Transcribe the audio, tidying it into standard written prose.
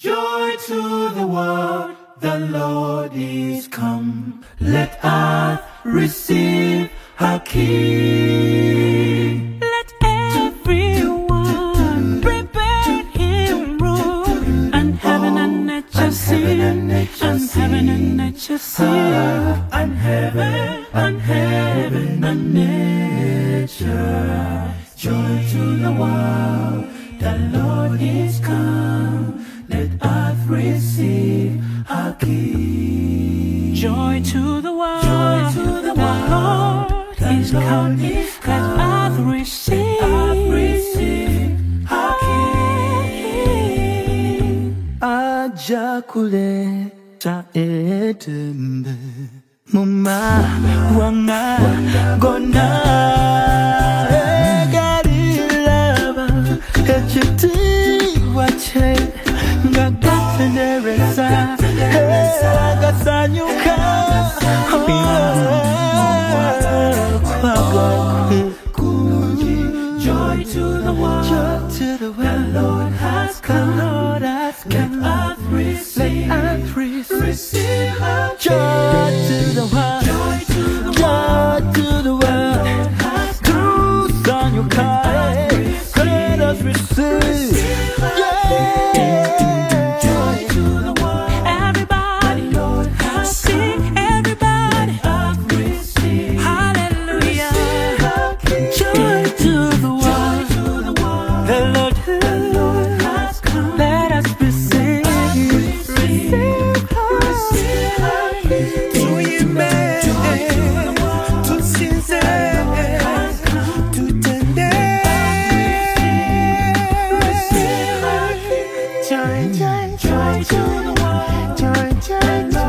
Joy to the world, the Lord is come. Let earth receive her King. Let everyone prepare him room, and heaven and nature sing, and heaven and nature sing, And heaven and nature. Joy to the world, the Lord is come. Let earth receive her King. Joy to the world, Joy to the world, Lord is come. Let earth receive her King. Ajakule ta etembe muma wanga gona egarilaba echiti wache ngakatendereza gasanyuka Joy to the world, the Lord has come. Let earth receive her Joy to the world, Joy to the joy to the world. Cruise on your car, let us receive. Joy to the world, everybody. Lord has Sing, everybody. earth receive Hallelujah. her King. Joy to the Joy world, to the world, the Lord has come. let us receive. Receive her King. Joy to the world,